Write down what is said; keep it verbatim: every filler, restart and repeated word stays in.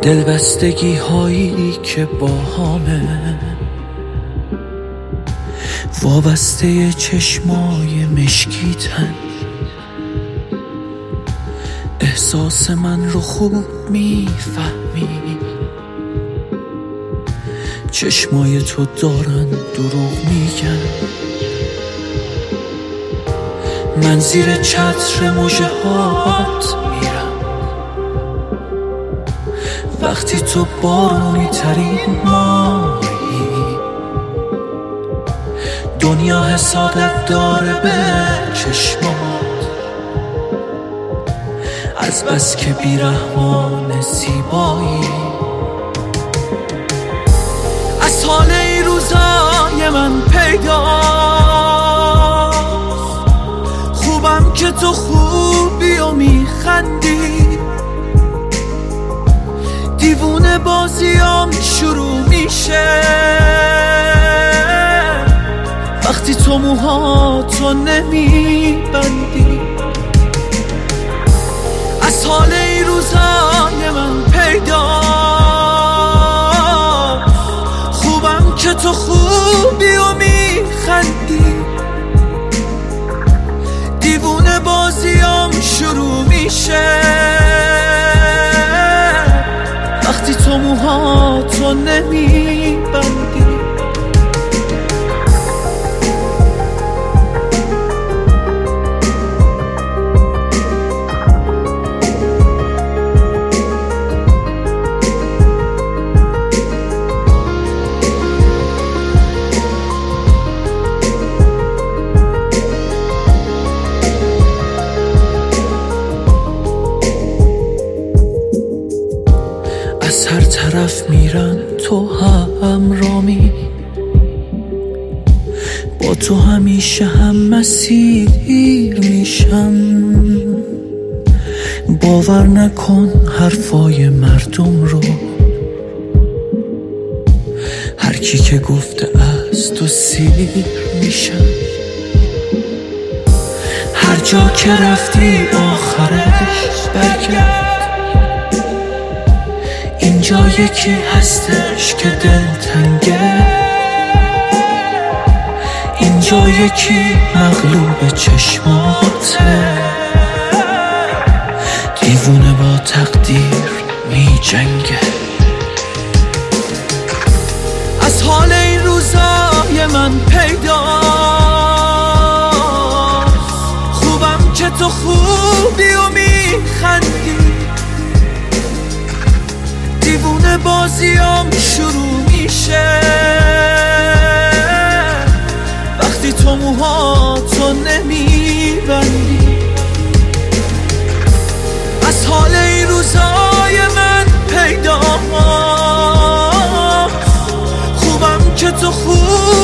دلبستگی هایی که با همه وابسته چشمای مشکیتن، احساس من رو خوب میفهمی، چشمای تو دارن دروغ میگن. من زیر چتر مژه هات میرم وقتی تو بارونی ترین ماهی، دنیا حسادت داره به چشمات از بس که بیرحمان زیبایی. از حال این روزای من پیداست، خوبم که تو خوبی و میخندی، دیوونه بازیام شروع میشه وقتی تو موهاتو نمیبندی. از حال این روزای من پیداست، خوبم که تو خوبی و میخندی، دیوونه بازیام شروع میشه وقتی تو موهاتو نمیبندی. از هر طرف میرن تو همرامی، با تو همیشه هم مسیر میشم. باور نکن حرفای مردم رو، هر کی که گفته از تو سیر میشم. هر جا که رفتی آخرش برگرد، اینجا یکی هستش که دلتنگه، اینجا یکی مغلوب چشماته، دیوونه با تقدیر می جنگه. از حال این روزای من پیداست، خوبم که تو خوبی و میخندی، دیوونه بازیام شروع میشه وقتی تو موهاتو نمیبندی. از حال این روزای من پیداست، خوبم که تو خوب